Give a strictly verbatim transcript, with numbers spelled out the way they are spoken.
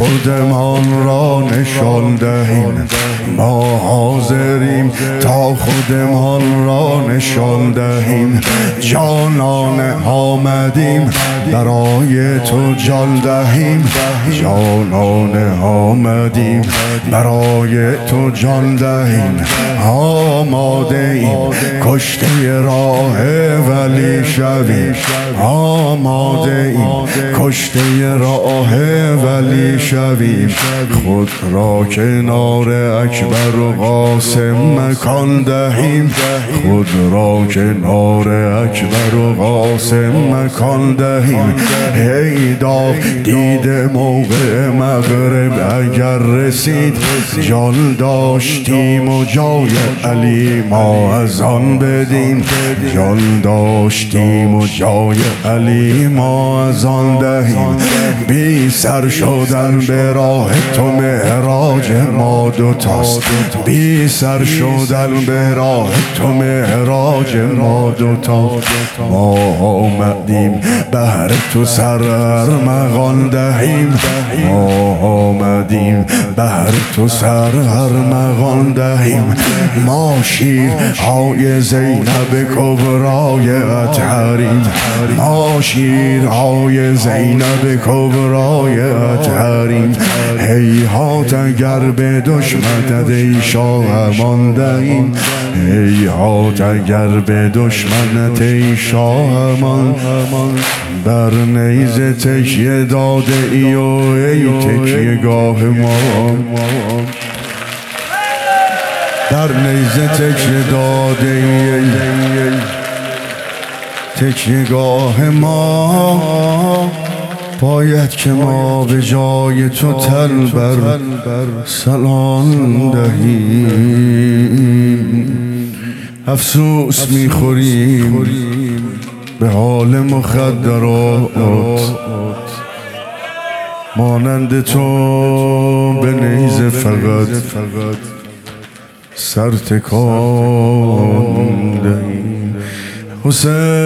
خودمان را نشان دهیم. ما حاضریم تا خودمان را نشان دهیم. جانان آمدیم برای تو جان دهیم. جانان آمدیم برای تو جان دهیم. آماده ایم کشته راه ولی شویم. آماده ایم کشته راه ولی شویم. خود را کنار اکبر و قاسم مکان دهیم. خود را کنار اکبر و قاسم مکان دهیم. ای داغ دیده موقع مغرب اگر رسید، جان داشتیم و جای علی ما از آن بدیم. جان داشتیم و جای علی ما از آن دهیم. بی سر شدن به راه تو معراج ما دوتاست. بی سر شدن به راه تو معراج ما دوتاست. ما آمدیم بهر تو سر ارمغان دهیم. ما آمدیم بهر تو سر ارمغان دهیم. ما شیرهای زینب کبرای اطهریم. ما شیرهای زینب کبرای اطهریم. هیهات اگر به دشمنت ای شاه امان دهیم. هیهات اگر به دشمنت ای شاه امان. بر نیزه تکیه داده ای و ای تکیه گاه ما. در نیزه تکیه داده ای تکیه گاه ما. باید که ما به جای تو تل بر سلام دهیم. افسوس میخوریم به حال مخدرات، مانند تو به نیزه فقط سر تکان دهیم. حسین